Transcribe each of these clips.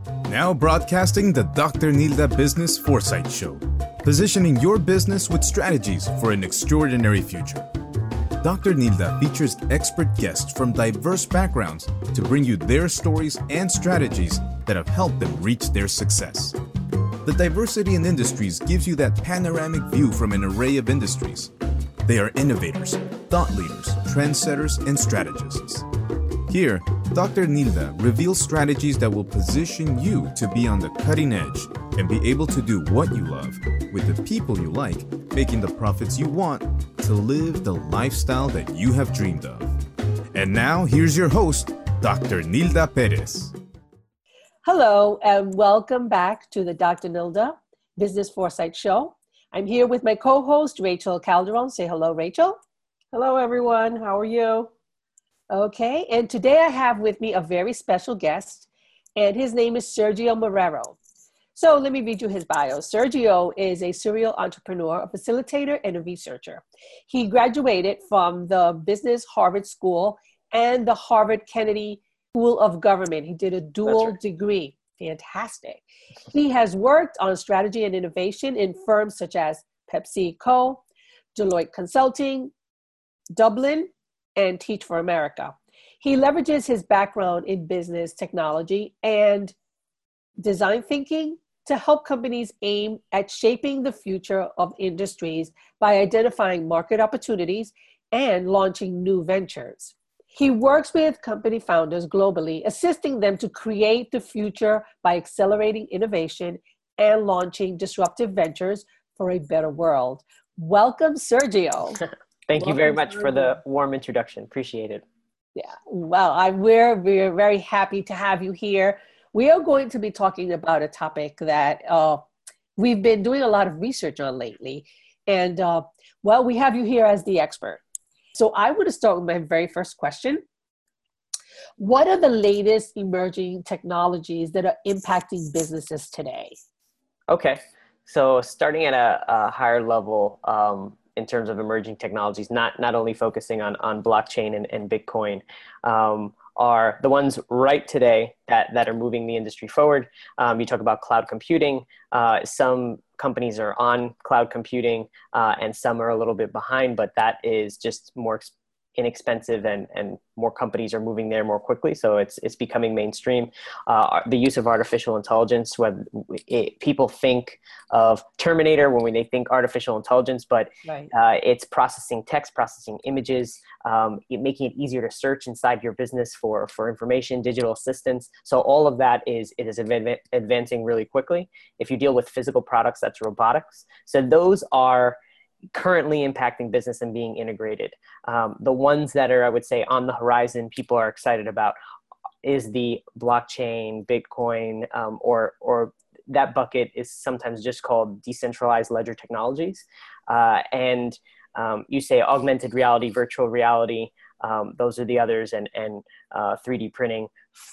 Now broadcasting the Dr. Nilda Business Foresight Show, positioning your business with strategies for an extraordinary future. Dr. Nilda features expert guests from diverse backgrounds to bring you their stories and strategies that have helped them reach their success. The diversity in industries gives you that panoramic view from an array of industries. They are innovators, thought leaders, trendsetters, and strategists. Here, Dr. Nilda reveals strategies that will position you to be on the cutting edge and be able to do what you love with the people you like, making the profits you want to live the lifestyle that you have dreamed of. And now, here's your host, Dr. Nilda Perez. Hello, and welcome back to the Dr. Nilda Business Foresight Show. I'm here with my co-host, Rachel Calderon. Say hello, Rachel. Hello, everyone. How are you? Okay, and today I have with me a very special guest, and his name is Sergio Marrero. So let me read you his bio. Sergio is a serial entrepreneur, a facilitator, and a researcher. He graduated from the Business Harvard School and the Harvard Kennedy School of Government. He did a dual degree. Fantastic. He has worked on strategy and innovation in firms such as PepsiCo, Deloitte Consulting, Dublin, and Teach for America. He leverages his background in business technology and design thinking to help companies aim at shaping the future of industries by identifying market opportunities and launching new ventures. He works with company founders globally, assisting them to create the future by accelerating innovation and launching disruptive ventures for a better world. Welcome, Sergio. Thank you very much for the warm introduction. Appreciate it. Yeah, well, we're very happy to have you here. We are going to be talking about a topic that we've been doing a lot of research on lately. And well, we have you here as the expert. So I want to start with my very first question. What are the latest emerging technologies that are impacting businesses today? Okay, so starting at a higher level, in terms of emerging technologies, not only focusing on blockchain and Bitcoin, are the ones right today that are moving the industry forward. You talk about cloud computing. Some companies are on cloud computing and some are a little bit behind, but that is just more inexpensive and more companies are moving there more quickly. So it's becoming mainstream. The use of artificial intelligence, when people think of Terminator when they think artificial intelligence, but right. It's processing text, processing images, making it easier to search inside your business for information, digital assistants. So all of that is advancing really quickly. If you deal with physical products, that's robotics. So those are currently impacting business and being integrated. The ones that are, I would say, on the horizon, people are excited about is the blockchain, Bitcoin, or that bucket is sometimes just called decentralized ledger technologies. And you say augmented reality, virtual reality, those are the others, and 3D printing.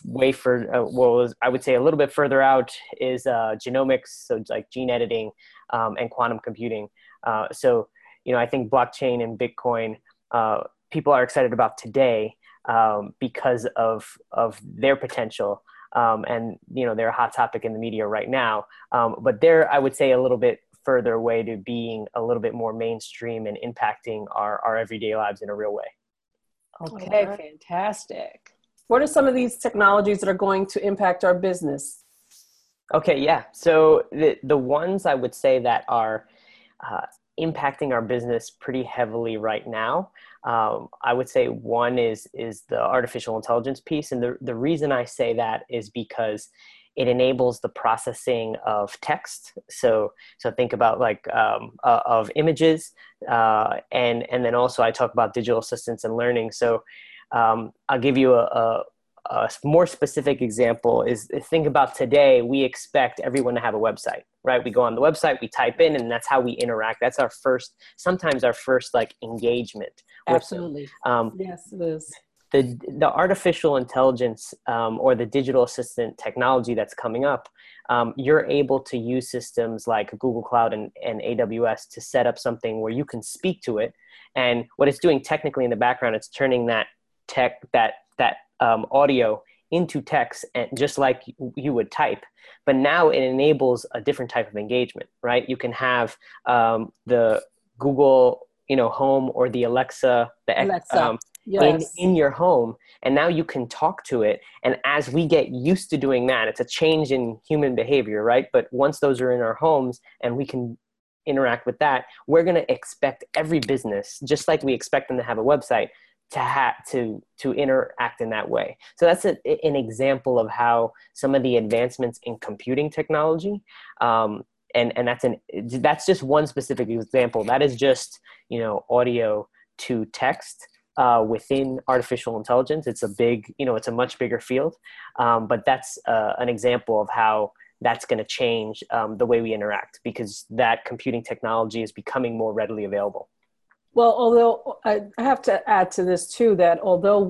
I would say a little bit further out is genomics, so like gene editing, and quantum computing. So, I think blockchain and Bitcoin, people are excited about today because of their potential. And, they're a hot topic in the media right now. But they're, I would say, a little bit further away to being a little bit more mainstream and impacting our everyday lives in a real way. Okay, fantastic. What are some of these technologies that are going to impact our business? Okay, yeah. So the ones I would say that are impacting our business pretty heavily right now, I would say one is the artificial intelligence piece. And the reason I say that is because it enables the processing of text. So think about like of images, and then also I talk about digital assistance and learning. So I'll give you a more specific example is think about today, we expect everyone to have a website, right? We go on the website, we type in, and that's how we interact. That's sometimes our first like engagement. Absolutely. Yes, it is. The artificial intelligence or the digital assistant technology that's coming up, you're able to use systems like Google Cloud and AWS to set up something where you can speak to it. And what it's doing technically in the background, it's turning that audio into text, and just like you would type, but now it enables a different type of engagement, right? You can have the Google, Home, or the Alexa, Alexa. Yes. in your home, and now you can talk to it. And as we get used to doing that, it's a change in human behavior, right? But once those are in our homes and we can interact with that, we're going to expect every business, just like we expect them to have a website, to interact in that way. So that's an example of how some of the advancements in computing technology, and that's just one specific example. That is just audio to text within artificial intelligence. It's a big, it's a much bigger field, but that's an example of how that's going to change the way we interact, because that computing technology is becoming more readily available. Well, although I have to add to this too, that although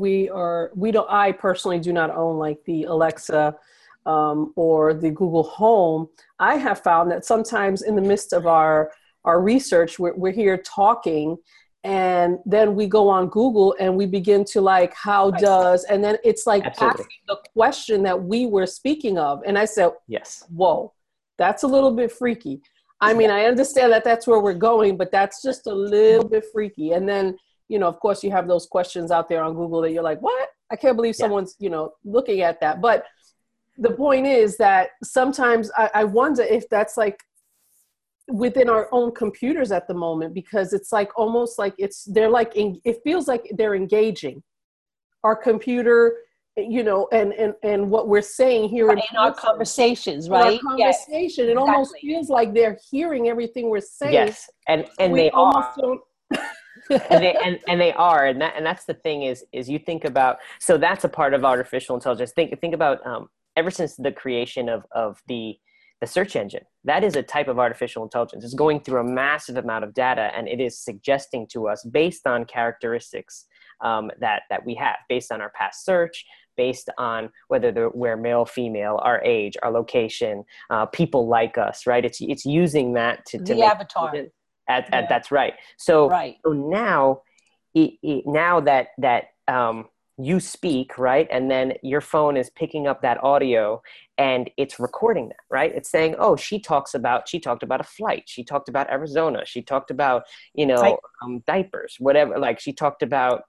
I personally do not own like the Alexa or the Google Home, I have found that sometimes in the midst of our research, we're here talking, and then we go on Google and we begin to like, and then it's like Absolutely. asking the question that we were speaking of. And I said, yes, whoa, that's a little bit freaky. I mean, I understand that that's where we're going, but that's just a little bit freaky. And then, of course, you have those questions out there on Google that you're like, what? I can't believe someone's, looking at that. But the point is that sometimes I wonder if that's like within our own computers at the moment, because it's like almost like it feels like they're engaging our computer, and what we're saying here in our conversations, right? Our conversation, yes, it almost feels like they're hearing everything we're saying. Yes, and they are. and they are, and that's the thing is you think about, so that's a part of artificial intelligence. Think about ever since the creation of the search engine, that is a type of artificial intelligence. It's going through a massive amount of data, and it is suggesting to us based on characteristics that we have, based on our past search, based on whether we're male, female, our age, our location, people like us, right? It's using that to the make avatar. That's right. So now, now that you speak, right, and then your phone is picking up that audio and it's recording that, right? It's saying, oh, she talked about a flight. She talked about Arizona. She talked about, diapers, whatever. Like she talked about,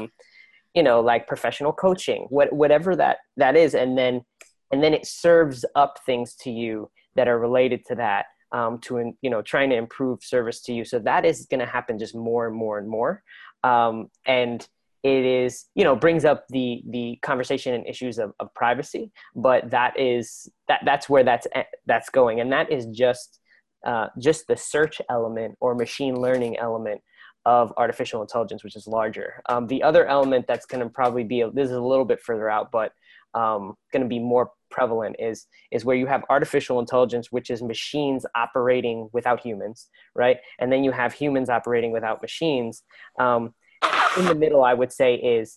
like professional coaching, whatever that is. And then it serves up things to you that are related to that, trying to improve service to you. So that is going to happen just more and more and more. And it is, brings up the conversation and issues of privacy, but that's where that's going. And that is just the search element or machine learning element of artificial intelligence, which is larger. The other element that's going to probably be, this is a little bit further out, but going to be more prevalent is where you have artificial intelligence, which is machines operating without humans, right? And then you have humans operating without machines. In the middle, I would say, is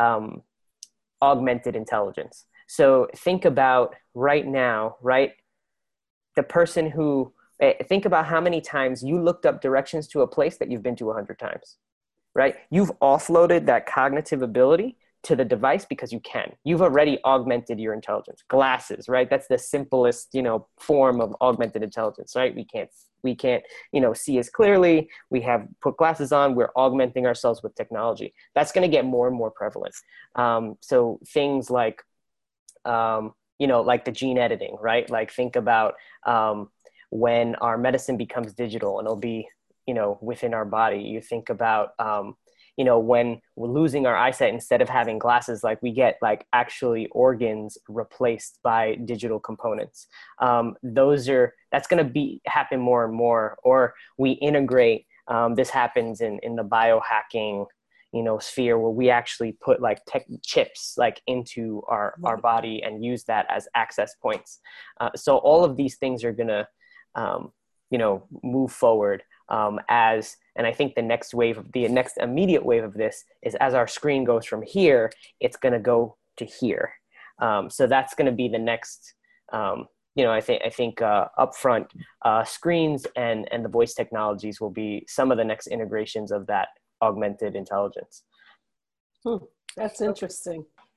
augmented intelligence. So think about right now, right? The person who, think about how many times you looked up directions to a place that you've been to 100 times, right? You've offloaded that cognitive ability to the device because you can. You've already augmented your intelligence. Glasses, right? That's the simplest, form of augmented intelligence, right? We can't, see as clearly. We have put glasses on. We're augmenting ourselves with technology. That's going to get more and more prevalent. So things like, like the gene editing, right? Like think about when our medicine becomes digital and it'll be, within our body. You think about, when we're losing our eyesight, instead of having glasses, like we get like actually organs replaced by digital components. That's going to happen more and more, or we integrate, this happens in the biohacking, sphere, where we actually put like tech chips like into our body and use that as access points. So all of these things are going to, move forward. And I think the next immediate wave of this is, as our screen goes from here, it's going to go to here. So that's going to be the next, I think upfront screens and the voice technologies will be some of the next integrations of that augmented intelligence. That's interesting.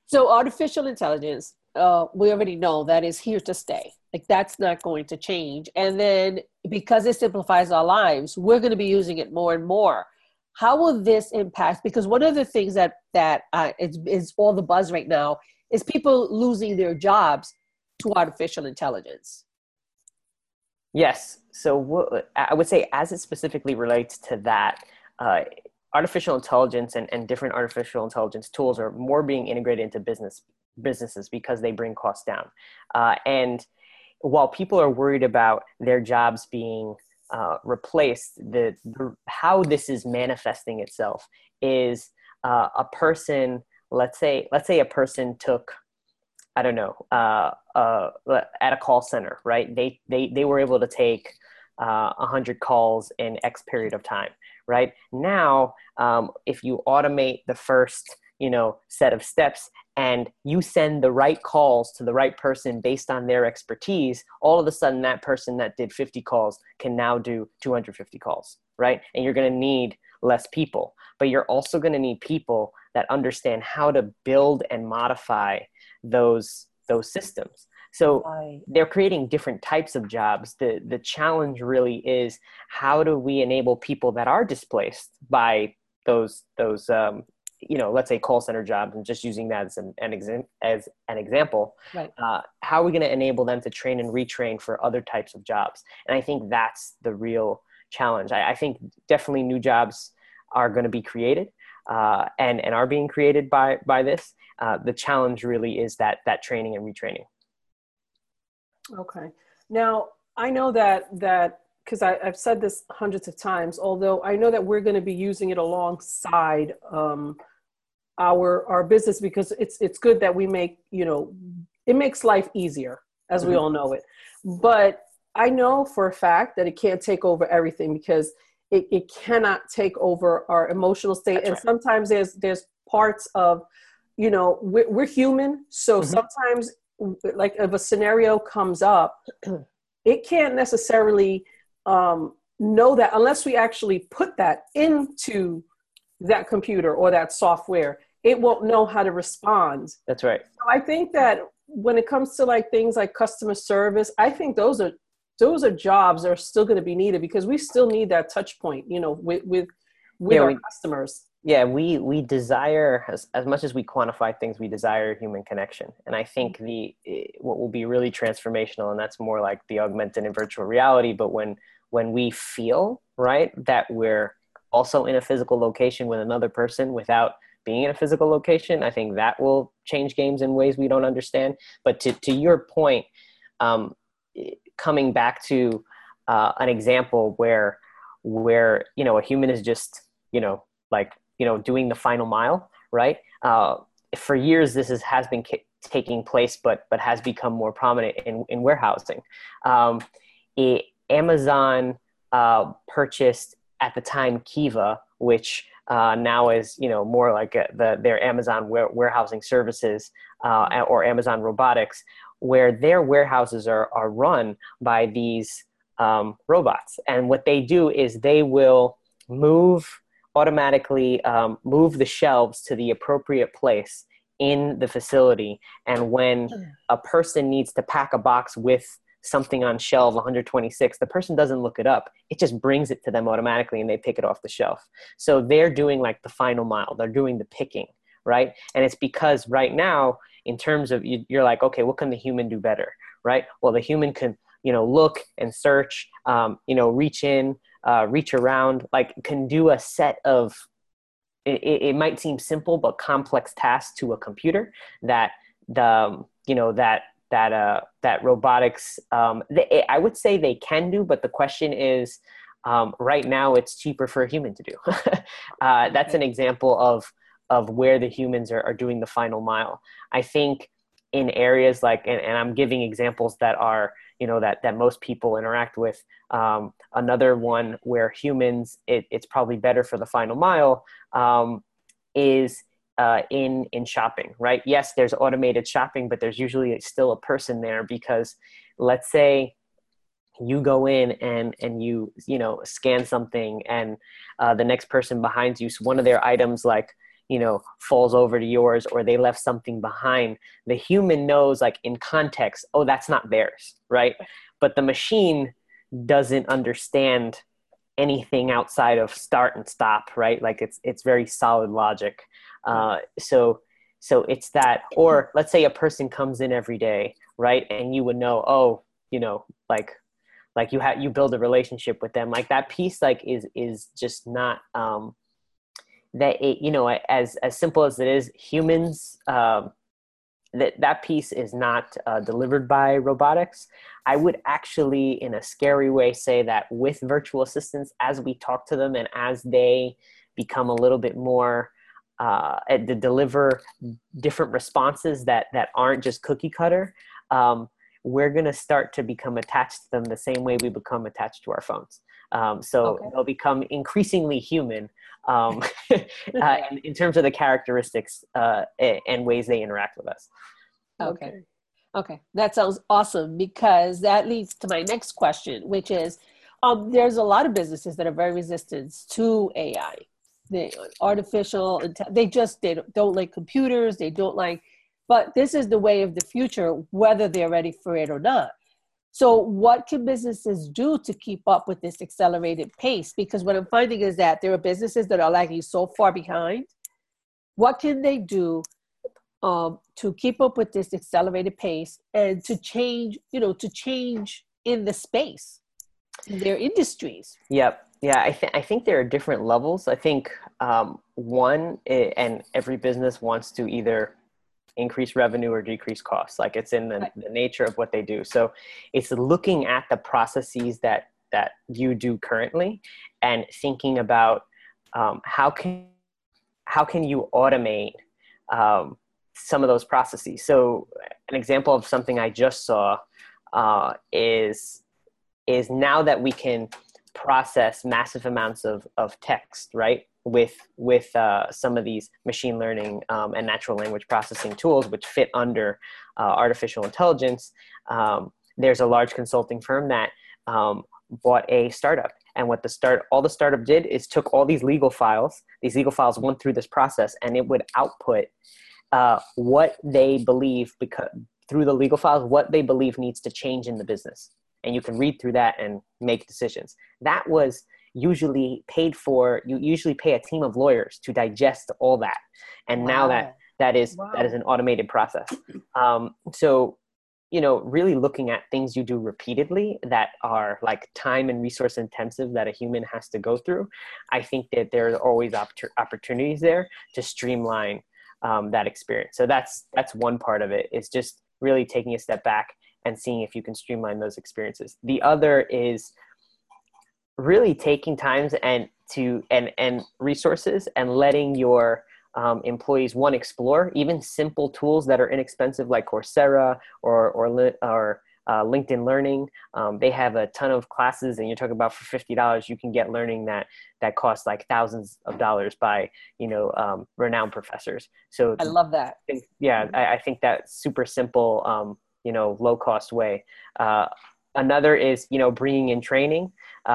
So artificial intelligence, we already know that is here to stay. Like that's not going to change. And then because it simplifies our lives, we're going to be using it more and more. How will this impact? Because one of the things is all the buzz right now is people losing their jobs to artificial intelligence. Yes. So I would say, as it specifically relates to that, artificial intelligence and different artificial intelligence tools are more being integrated into businesses because they bring costs down. And while people are worried about their jobs being replaced, how this is manifesting itself is a person. Let's say a person took, I don't know, at a call center, right? They were able to take 100 calls in X period of time, right? Now, if you automate the first, set of steps and you send the right calls to the right person based on their expertise, all of a sudden that person that did 50 calls can now do 250 calls, right? And you're going to need less people, but you're also going to need people that understand how to build and modify those systems. So they're creating different types of jobs. The challenge really is, how do we enable people that are displaced by those let's say call center jobs, and just using that as an example, right. How are we going to enable them to train and retrain for other types of jobs? And I think that's the real challenge. I think definitely new jobs are going to be created and are being created by this. The challenge really is that training and retraining. Okay. Now, I know that because I've said this hundreds of times, although I know that we're going to be using it alongside our business, because it's good that we make, it makes life easier, as we all know it. But I know for a fact that it can't take over everything, because it cannot take over our emotional state. That's and right. Sometimes there's parts of, we're human. So sometimes, like if a scenario comes up, it can't necessarily know that unless we actually put that into that computer or that software. It won't know how to respond. That's right. So I think that when it comes to like things like customer service, I think those are jobs that are still going to be needed, because we still need that touch point, with our customers. Yeah, we desire, as much as we quantify things, we desire human connection. And I think what will be really transformational, and that's more like the augmented and virtual reality, but when we feel, right, that we're also in a physical location with another person without being in a physical location, I think that will change games in ways we don't understand. But to your point, coming back to an example where a human is just doing the final mile, right? For years this has been taking place, but has become more prominent in warehousing. Amazon purchased at the time Kiva, which now is more like their Amazon warehousing services or Amazon Robotics, where their warehouses are run by these robots. And what they do is they will automatically move the shelves to the appropriate place in the facility. And when a person needs to pack a box with something on shelf 126, the person doesn't look it up. It just brings it to them automatically and they pick it off the shelf. So they're doing like the final mile. They're doing the picking, right? And it's because right now, in terms of, you're like, okay, what can the human do better, right? Well, the human can, look and search, reach in, reach around, like can do a set of, it might seem simple, but complex tasks to a computer that that robotics, I would say they can do, but the question is, right now it's cheaper for a human to do. That's an example of where the humans are doing the final mile. I think in areas like, and I'm giving examples that are, that most people interact with. Another one where humans, it's probably better for the final mile, is in shopping, right? Yes, there's automated shopping, but there's usually still a person there, because let's say you go in and you scan something, and the next person behind you, so one of their items, like falls over to yours, or they left something behind, the human knows, like, in context, oh, that's not theirs, right? But the machine doesn't understand anything outside of start and stop, right? Like, it's very solid logic. So it's that. Or let's say a person comes in every day, right? And you would know, oh, like you build a relationship with them. Like, that piece, like, is just not, that it, as simple as it is, humans, that piece is not delivered by robotics. I would actually, in a scary way, say that with virtual assistants, as we talk to them and as they become a little bit more to deliver different responses that aren't just cookie cutter, we're going to start to become attached to them the same way we become attached to our phones. They'll become increasingly human in terms of the characteristics and ways they interact with us. Okay. That sounds awesome, because that leads to my next question, which is, there's a lot of businesses that are very resistant to AI. They don't like computers. They don't like, but this is the way of the future, whether they're ready for it or not. So what can businesses do to keep up with this accelerated pace? Because what I'm finding is that there are businesses that are lagging so far behind. What can they do to keep up with this accelerated pace and to change in the space, in their industries? Yep. Yeah, I think there are different levels. I think and every business wants to either increase revenue or decrease costs. Like, it's in the nature of what they do. So it's looking at the processes that you do currently and thinking about how can you automate some of those processes. So an example of something I just saw is now that we can process massive amounts of text, right? With some of these machine learning and natural language processing tools, which fit under artificial intelligence. There's a large consulting firm that bought a startup. And what all the startup did is took all these legal files. These legal files went through this process, and it would output what they believe, because through the legal files, what they believe needs to change in the business. And you can read through that and make decisions. That was usually paid for. You usually pay a team of lawyers to digest all that. And now that is an automated process. So, really looking at things you do repeatedly that are, like, time and resource intensive that a human has to go through. I think that there's always opportunities there to streamline that experience. So that's one part of it, is just really taking a step back and seeing if you can streamline those experiences. The other is really taking times and resources and letting your employees, explore even simple tools that are inexpensive, like Coursera or LinkedIn Learning. They have a ton of classes, and you're talking about for $50, you can get learning that costs like thousands of dollars by, renowned professors. So I love that. I think that's super simple, low cost way. Another is, bringing in training,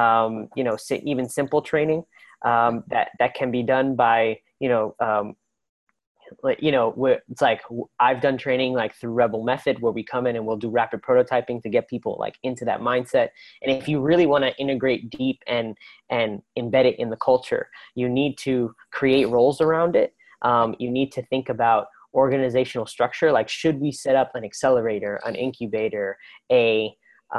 even simple training that can be done by, it's like, I've done training like through Rebel Method, where we come in and we'll do rapid prototyping to get people like into that mindset. And if you really want to integrate deep and embed it in the culture, you need to create roles around it. You need to think about organizational structure. Like, should we set up an accelerator, an incubator, a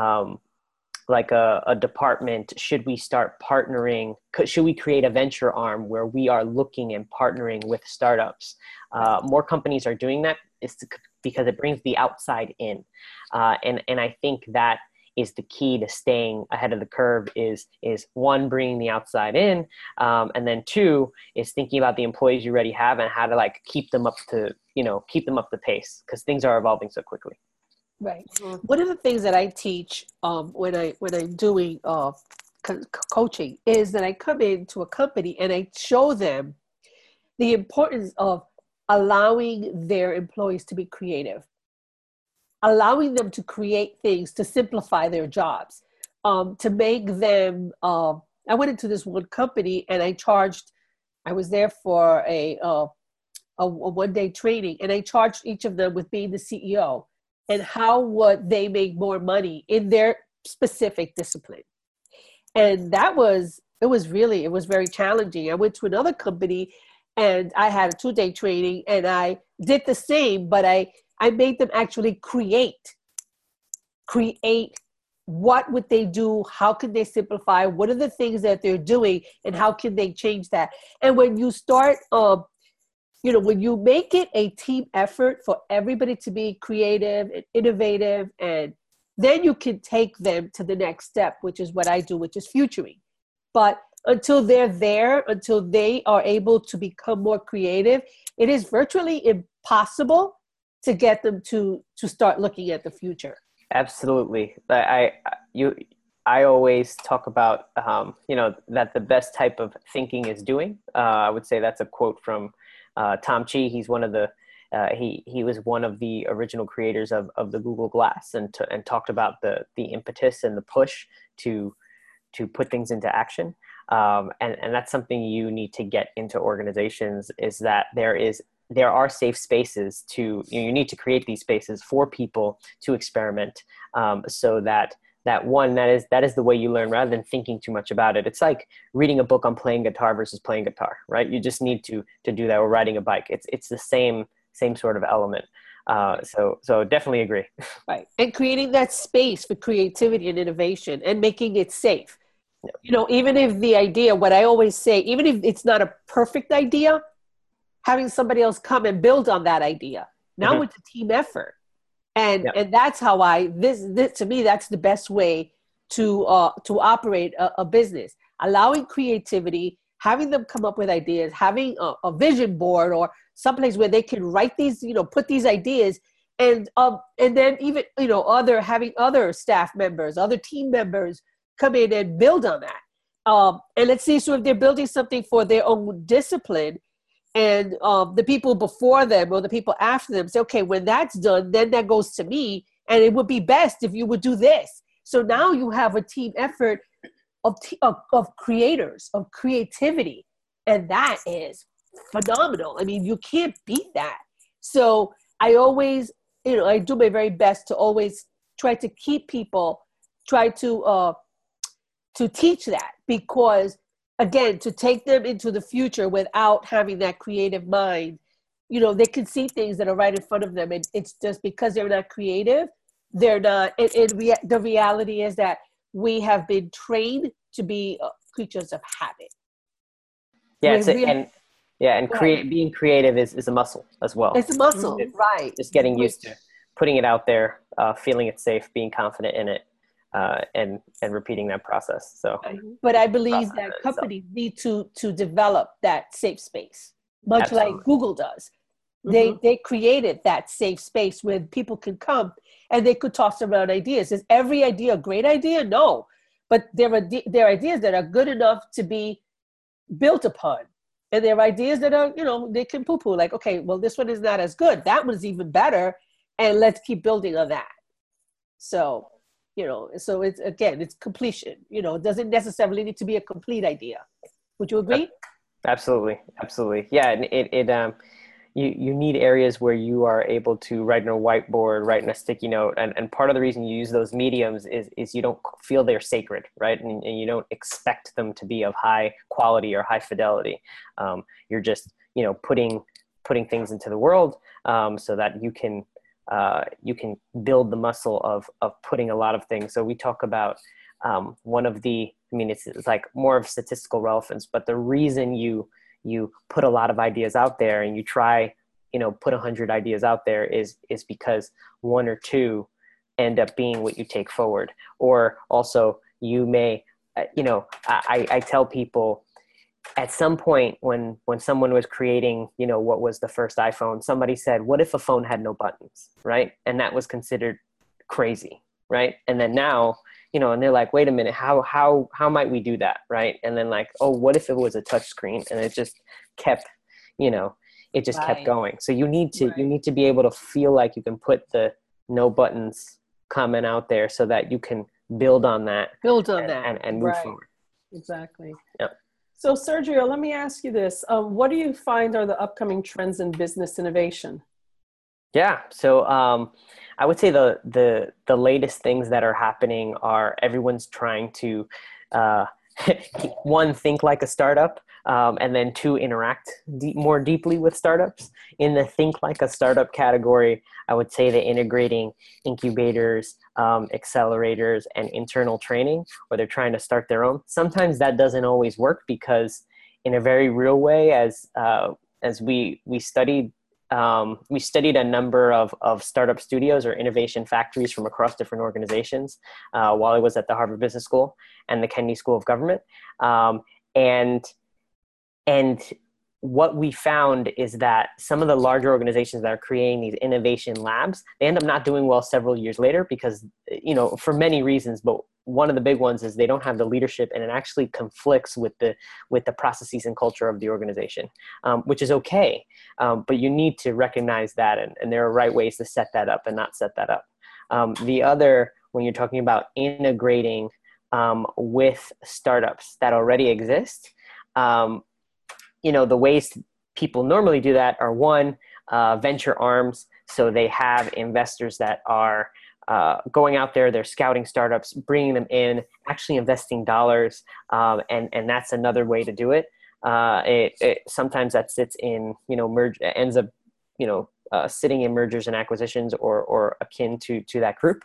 department? Should we start partnering? Should we create a venture arm where we are looking and partnering with startups? More companies are doing that because it brings the outside in. And I think that is the key to staying ahead of the curve, is one, bringing the outside in. And then two is thinking about the employees you already have and how to like keep them up to pace, because things are evolving so quickly. Right. One of the things that I teach when I'm doing coaching is that I come into a company and I show them the importance of allowing their employees to be creative, allowing them to create things to simplify their jobs, to make them. I went into this one company and I was there for a a one-day training, and I charged each of them with being the CEO and how would they make more money in their specific discipline. And it was very challenging. I went to another company and I had a 2-day training and I did the same, but I made them actually create what would they do, how can they simplify, what are the things that they're doing, and how can they change that. And when you start, when you make it a team effort for everybody to be creative and innovative, and then you can take them to the next step, which is what I do, which is futuring. But until they're there, until they are able to become more creative, it is virtually impossible to get them to start looking at the future. Absolutely. I always talk about, that the best type of thinking is doing. I would say that's a quote from Tom Chi. He's one of the, he was one of the original creators of the Google Glass, and talked about the impetus and the push to put things into action. And that's something you need to get into organizations, is that there are safe spaces you need to create these spaces for people to experiment, so that is the way you learn, rather than thinking too much about it. It's like reading a book on playing guitar versus playing guitar, right? You just need to do that, or riding a bike. It's the same sort of element. So definitely agree. Right. And creating that space for creativity and innovation and making it safe. Yeah. Even if the idea, what I always say, even if it's not a perfect idea, having somebody else come and build on that idea. Now mm-hmm. It's a team effort. And that's how this to me, that's the best way to operate a business. Allowing creativity, having them come up with ideas, having a vision board or someplace where they can write these, put these ideas, and then even, having other staff members, other team members come in and build on that. And let's see, so if they're building something for their own discipline, and the people before them or the people after them say, okay, when that's done, then that goes to me, and it would be best if you would do this. So now you have a team effort of creators, of creativity, and that is phenomenal. I mean, you can't beat that. So I always, I do my very best to always try to keep people, try to teach that, because again, to take them into the future without having that creative mind, they can see things that are right in front of them. And it's just because they're not creative, they're not. The reality is that we have been trained to be creatures of habit. Yeah, being creative is a muscle as well. It's a muscle, right. Just getting used to putting it out there, feeling it safe, being confident in it. And repeating that process. So, but I believe that companies need to develop that safe space, much Absolutely. Like Google does. Mm-hmm. They created that safe space where people can come and they could toss around ideas. Is every idea a great idea? No, but there are ideas that are good enough to be built upon, and there are ideas that are they can poo-poo, like, okay, well, this one is not as good. That one's even better, and let's keep building on that. So. So it's completion. It doesn't necessarily need to be a complete idea. Would you agree? Absolutely. Yeah, and you need areas where you are able to write on a whiteboard, write in a sticky note, and part of the reason you use those mediums is you don't feel they're sacred, right? And you don't expect them to be of high quality or high fidelity. You're just putting things into the world so that you can build the muscle of putting a lot of things. So we talk about it's like more of statistical relevance, but the reason you put a lot of ideas out there and you try, put 100 ideas out there is because 1 or 2 end up being what you take forward. Or also you may, I tell people, at some point when someone was creating, what was the first iPhone, somebody said, what if a phone had no buttons, right? And that was considered crazy, right? And then now, and they're like, wait a minute, how might we do that, right? And then like, oh, what if it was a touch screen? And it just kept, kept going. So you need to be able to feel like you can put the no buttons comment out there so that you can build on that and move forward. Exactly. Yep. So Sergio, let me ask you this. What do you find are the upcoming trends in business innovation? Yeah. So I would say the latest things that are happening are everyone's trying to uh, one, think like a startup, and then two, interact more deeply with startups. In the think like a startup category, I would say they're integrating incubators, accelerators, and internal training, or they're trying to start their own. Sometimes that doesn't always work because, in a very real way, as we studied a number of startup studios or innovation factories from across different organizations while I was at the Harvard Business School and the Kennedy School of Government. And what we found is that some of the larger organizations that are creating these innovation labs, they end up not doing well several years later because, for many reasons, but one of the big ones is they don't have the leadership, and it actually conflicts with the processes and culture of the organization, which is okay. But you need to recognize that, and there are right ways to set that up and not set that up. The other, when you're talking about integrating with startups that already exist, the ways people normally do that are, one, venture arms. So they have investors that are going out there, they're scouting startups, bringing them in, actually investing dollars, and that's another way to do it. Sometimes that sits in, ends up, sitting in mergers and acquisitions or akin to that group.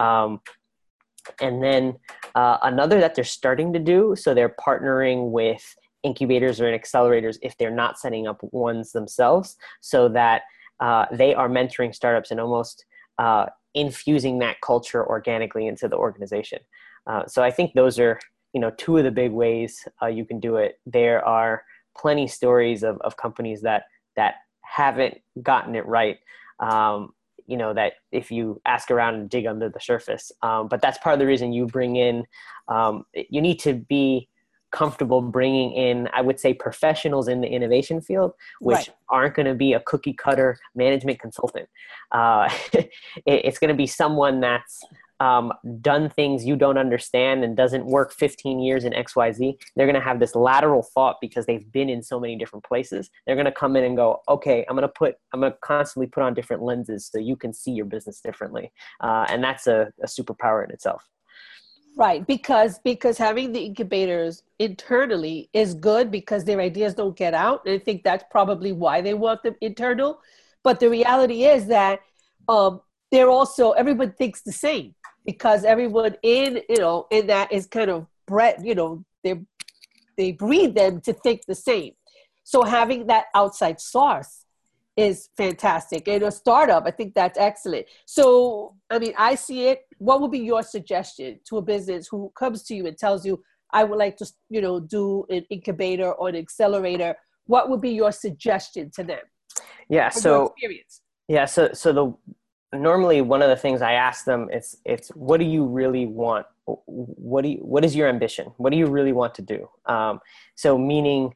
And then another that they're starting to do, so they're partnering with incubators or accelerators if they're not setting up ones themselves, so that they are mentoring startups and almost infusing that culture organically into the organization. So I think those are, two of the big ways you can do it. There are plenty stories of companies that haven't gotten it right. That if you ask around and dig under the surface, but that's part of the reason you bring in, you need to be comfortable bringing in, I would say, professionals in the innovation field, which aren't going to be a cookie cutter management consultant. It's going to be someone that's done things you don't understand and doesn't work 15 years in XYZ. They're going to have this lateral thought because they've been in so many different places. They're going to come in and go, okay, I'm going to constantly put on different lenses so you can see your business differently. And that's a superpower in itself. Right, because having the incubators internally is good because their ideas don't get out. And I think that's probably why they want them internal. But the reality is that they're also, everyone thinks the same because everyone in that is kind of bred, they breed them to think the same. So having that outside source is fantastic. And a startup, I think that's excellent. So, I see it. What would be your suggestion to a business who comes to you and tells you, I would like to, do an incubator or an accelerator? What would be your suggestion to them? Yeah. So, experience? Yeah. So normally one of the things I ask them, it's what do you really want? What is your ambition? What do you really want to do? So meaning,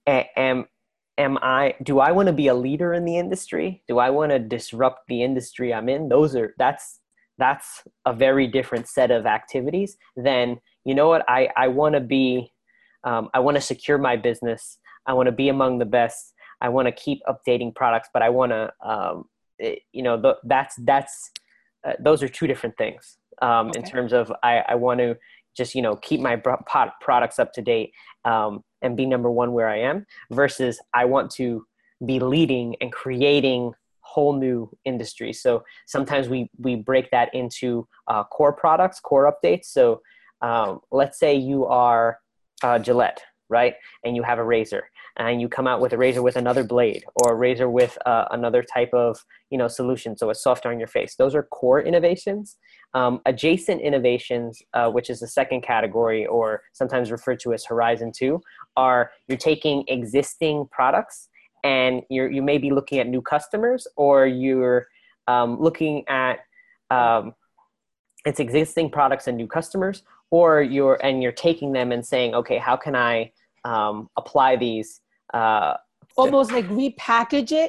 do I want to be a leader in the industry? Do I want to disrupt the industry I'm in? That's a very different set of activities than, I want to be, I want to secure my business. I want to be among the best. I want to keep updating products, but I want to, those are two different things in terms of, I want to just, keep my products up to date and be number one where I am, versus I want to be leading and creating whole new industries. So sometimes we break that into core products, core updates. So let's say you are Gillette, right? And you have a razor, and you come out with a razor with another blade, or a razor with another type of solution, so it's softer on your face. Those are core innovations. Adjacent innovations, which is the second category, or sometimes referred to as Horizon 2, are you're taking existing products and you may be looking at new customers, or you're looking at it's existing products and new customers, or you're taking them and saying, okay, how can I apply these? Almost like repackage it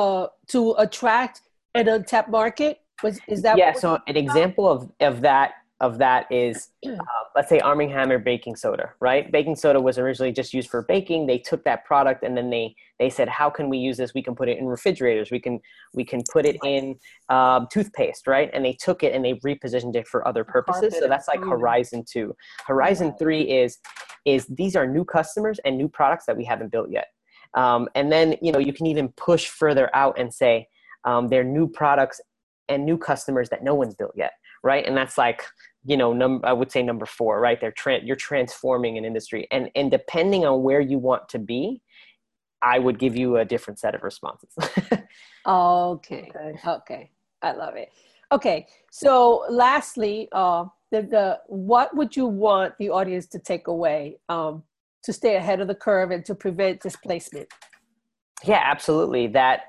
to attract an untapped market. Is that? Yeah. So an example of that of that is, let's say Arm & Hammer baking soda, right? Baking soda was originally just used for baking. They took that product and then they said, how can we use this? We can put it in refrigerators. We can put it in toothpaste, right? And they took it and they repositioned it for other purposes. So that's like Horizon 2. Horizon 3 is these are new customers and new products that we haven't built yet. And then, you can even push further out and say they're new products and new customers that no one's built yet, right? And that's like, I would say number 4, right? You're transforming an industry. And depending on where you want to be, I would give you a different set of responses. Okay. I love it. Okay. So lastly, what would you want the audience to take away to stay ahead of the curve and to prevent displacement? Yeah, absolutely. That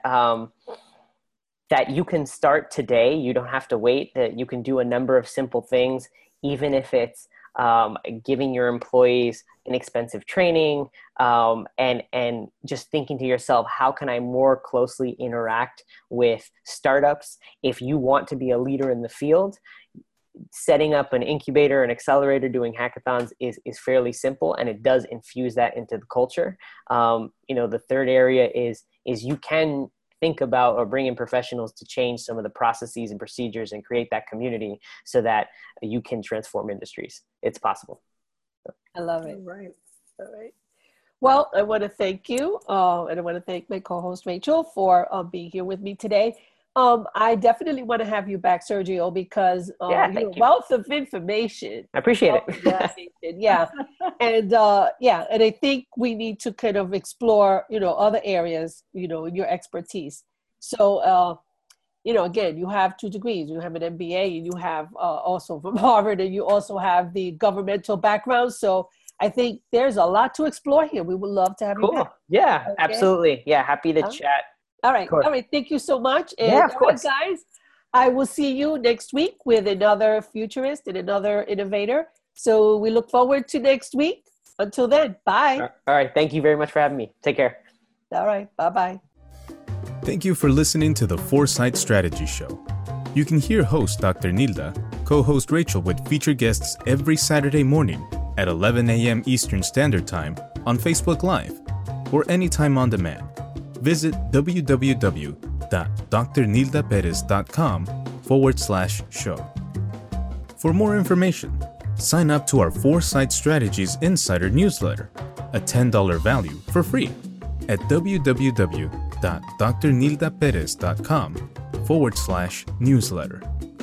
you can start today. You don't have to wait. That you can do a number of simple things, even if it's giving your employees inexpensive training, and just thinking to yourself, how can I more closely interact with startups? If you want to be a leader in the field, setting up an incubator, an accelerator, doing hackathons is fairly simple, and it does infuse that into the culture. The third area is you can think about or bring in professionals to change some of the processes and procedures and create that community so that you can transform industries. It's possible. I love it. All right. Well, I want to thank you. And I want to thank my co-host Rachel for being here with me today. I definitely want to have you back, Sergio, because you're a wealth of information. I appreciate it. Yeah. And I think we need to kind of explore, other areas, in your expertise. So, again, you have 2 degrees, you have an MBA, and you have also from Harvard, and you also have the governmental background. So I think there's a lot to explore here. We would love to have you back. Yeah, okay. Absolutely. Yeah, happy to chat. All right. Thank you so much. And yeah, of course. Guys, I will see you next week with another futurist and another innovator. So we look forward to next week. Until then, bye. All right. Thank you very much for having me. Take care. All right. Bye-bye. Thank you for listening to the Foresight Strategy Show. You can hear host Dr. Nilda, co-host Rachel with featured guests every Saturday morning at 11 a.m. Eastern Standard Time on Facebook Live or anytime on demand. Visit www.drnildaperez.com/show. For more information, sign up to our Foresight Strategies Insider newsletter, a $10 value for free at www.drnildaperez.com/newsletter.